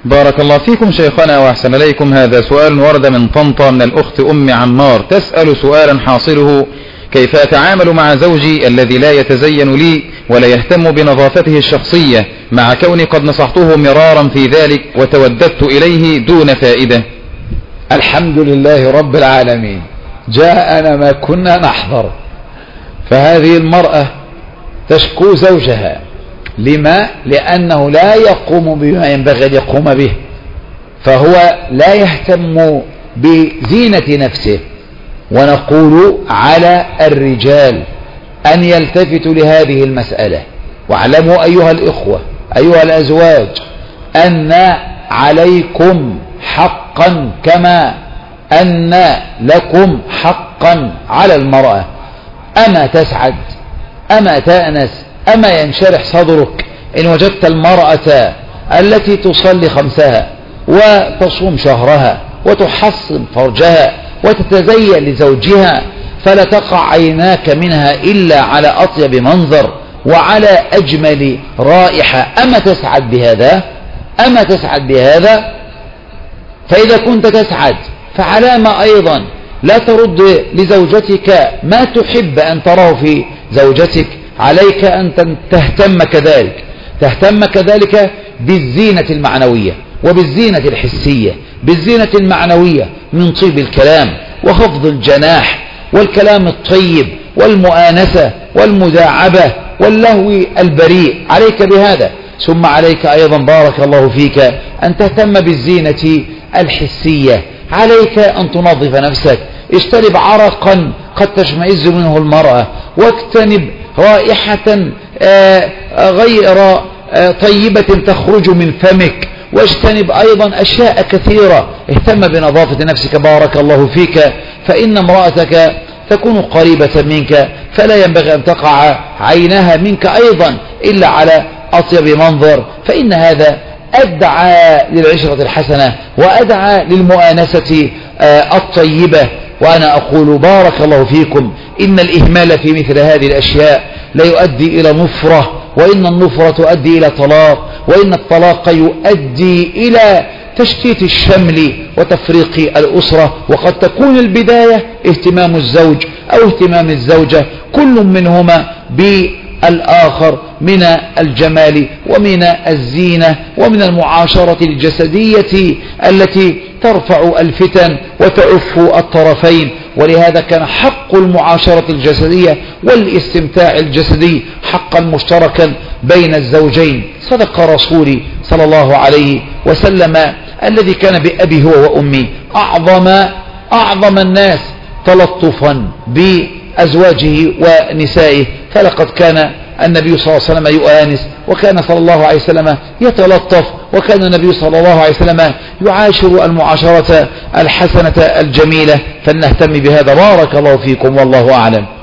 بارك الله فيكم شيخنا وأحسن إليكم. هذا سؤال ورد من طنطا من الأخت أم عمار، تسأل سؤالا حاصله: كيف أتعامل مع زوجي الذي لا يتزين لي ولا يهتم بنظافته الشخصية، مع كوني قد نصحته مرارا في ذلك وتوددت إليه دون فائدة؟ الحمد لله رب العالمين، جاءنا ما كنا نحذر. فهذه المرأة تشكو زوجها، لما؟ لأنه لا يقوم بما ينبغي أن يقوم به، فهو لا يهتم بزينة نفسه. ونقول على الرجال أن يلتفتوا لهذه المسألة. واعلموا أيها الإخوة أيها الأزواج أن عليكم حقا كما أن لكم حقا على المرأة. أما تسعد، أما تأنس، أما ينشرح صدرك إن وجدت المرأة التي تصلي خمسها وتصوم شهرها وتحصن فرجها وتتزين لزوجها، فلا تقع عيناك منها إلا على أطيب منظر وعلى أجمل رائحة. أما تسعد بهذا؟ أما تسعد بهذا؟ فإذا كنت تسعد فعلامة أيضا لا ترد لزوجتك ما تحب أن تراه في زوجتك. عليك أن تهتم كذلك بالزينة المعنوية وبالزينة الحسية. بالزينة المعنوية من طيب الكلام وخفض الجناح والكلام الطيب والمؤانسة والمداعبة واللهو البريء، عليك بهذا. ثم عليك أيضا بارك الله فيك أن تهتم بالزينة الحسية. عليك أن تنظف نفسك، اجتنب عرقا قد تشمئز منه المرأة، واجتنب رائحة غير طيبة تخرج من فمك، واجتنب أيضا أشياء كثيرة. اهتم بنظافة نفسك بارك الله فيك، فإن امرأتك تكون قريبة منك، فلا ينبغي أن تقع عينها منك أيضا إلا على أطيب منظر، فإن هذا أدعى للعشرة الحسنة وأدعى للمؤانسة الطيبة. وأنا أقول بارك الله فيكم إن الإهمال في مثل هذه الأشياء لا يؤدي إلى نفرة، وإن النفرة تؤدي إلى طلاق، وإن الطلاق يؤدي إلى تشتيت الشمل وتفريق الأسرة. وقد تكون البداية اهتمام الزوج أو اهتمام الزوجة، كل منهما بالآخر من الجمال ومن الزينة ومن المعاشرة الجسدية التي ترفع الفتن وتعف الطرفين. ولهذا كان حق المعاشرة الجسدية والاستمتاع الجسدي حقا مشتركا بين الزوجين. صدق رسولي صلى الله عليه وسلم الذي كان بأبي هو وأمي أعظم الناس تلطفا بأزواجه ونسائه، فلقد كان النبي صلى الله عليه وسلم يؤانس، وكان صلى الله عليه وسلم يتلطف، وكان النبي صلى الله عليه وسلم يعاشر المعاشرة الحسنة الجميلة. فلنهتم بهذا. بارك الله فيكم والله أعلم.